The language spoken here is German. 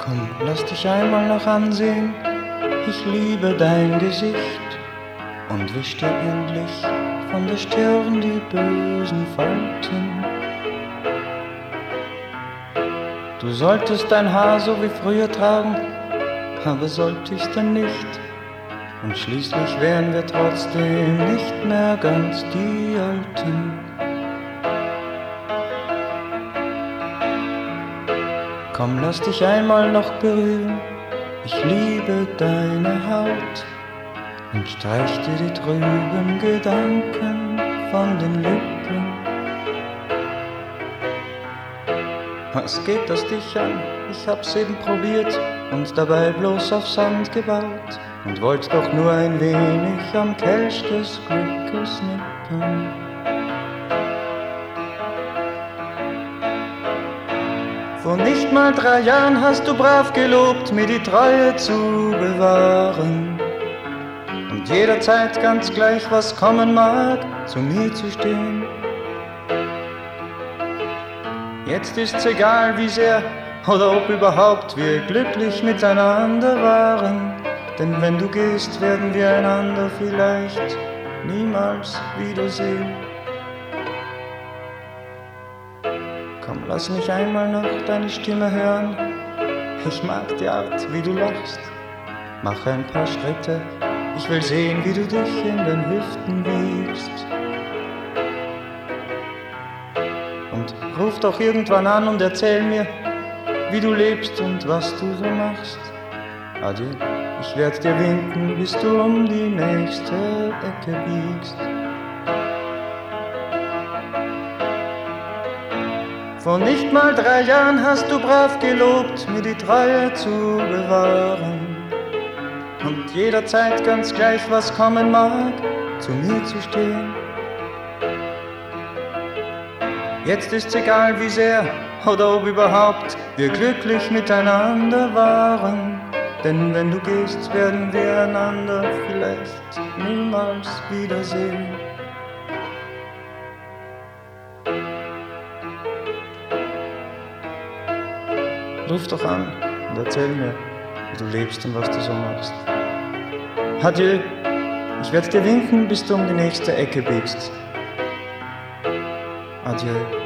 Komm, lass dich einmal noch ansehen, ich liebe dein Gesicht und wisch dir endlich von der Stirn die bösen Falten. Du solltest dein Haar so wie früher tragen, aber sollte ich's denn nicht? Und schließlich wären wir trotzdem nicht mehr ganz die Alten. Komm, lass dich einmal noch berühren, ich liebe deine Haut und streich dir die trüben Gedanken von den Lippen. Was geht das dich an? Ich hab's eben probiert und dabei bloß auf Sand gebaut und wollte doch nur ein wenig am Kelch des Glückes nippen. Vor nicht mal 3 Jahren hast du brav gelobt, mir die Treue zu bewahren und jederzeit ganz gleich, was kommen mag, zu mir zu stehen. Jetzt ist's egal, wie sehr oder ob überhaupt wir glücklich miteinander waren, denn wenn du gehst, werden wir einander vielleicht niemals wiedersehen. Komm, lass mich einmal noch deine Stimme hören, ich mag die Art, wie du lachst. Mach ein paar Schritte, ich will sehen, wie du dich in den Hüften wiegst. Und ruf doch irgendwann an und erzähl mir, wie du lebst und was du so machst. Adieu, ich werd dir winken, bis du um die nächste Ecke biegst. Vor nicht mal 3 Jahren hast du brav gelobt, mir die Treue zu bewahren und jederzeit ganz gleich, was kommen mag, zu mir zu stehen. Jetzt ist's egal, wie sehr oder ob überhaupt wir glücklich miteinander waren, denn wenn du gehst, werden wir einander vielleicht niemals wiedersehen. Ruf doch an und erzähl mir, wie du lebst und was du so machst. Adieu, ich werde dir winken, bis du um die nächste Ecke biegst. Adieu.